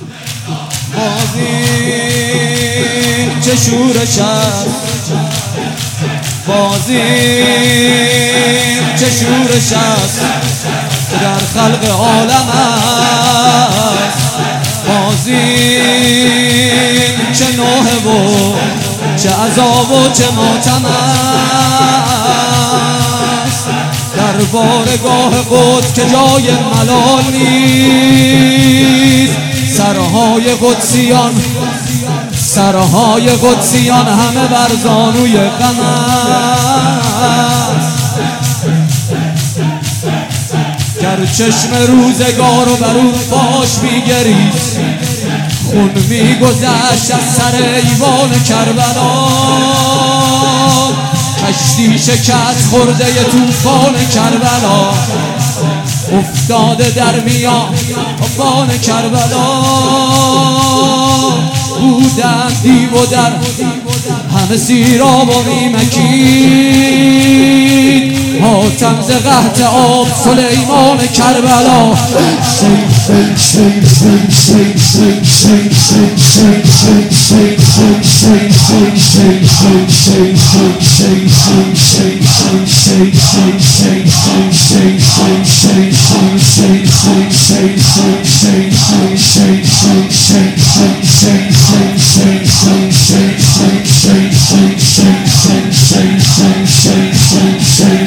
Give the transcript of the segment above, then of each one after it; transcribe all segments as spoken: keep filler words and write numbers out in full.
بازی چه شورش است، بازی چه شورش است در خلق عالم است. بازی چه نوحه و چه عذاب و چه ماتم است در بارگاه قدس که جای ملال نیست. سرهای قدسیان سرهای قدسیان همه بر زانوی غم است. گر چشم روزگار و بر او باش می‌گریست، خون می‌گذشت از سر ایوان کربلا. کشتی شکست خورده طوفان کربلا، افتاده در میان طوفان کربلا. بودن دیو و در همه سیراب و میمکید. حاتم ز قحط آب سلیمان کربلا.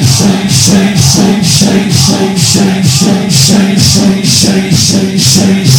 Shake, shake, shake, shake, shake, shake, shake, shake, shake, shake, shake, shake, shake,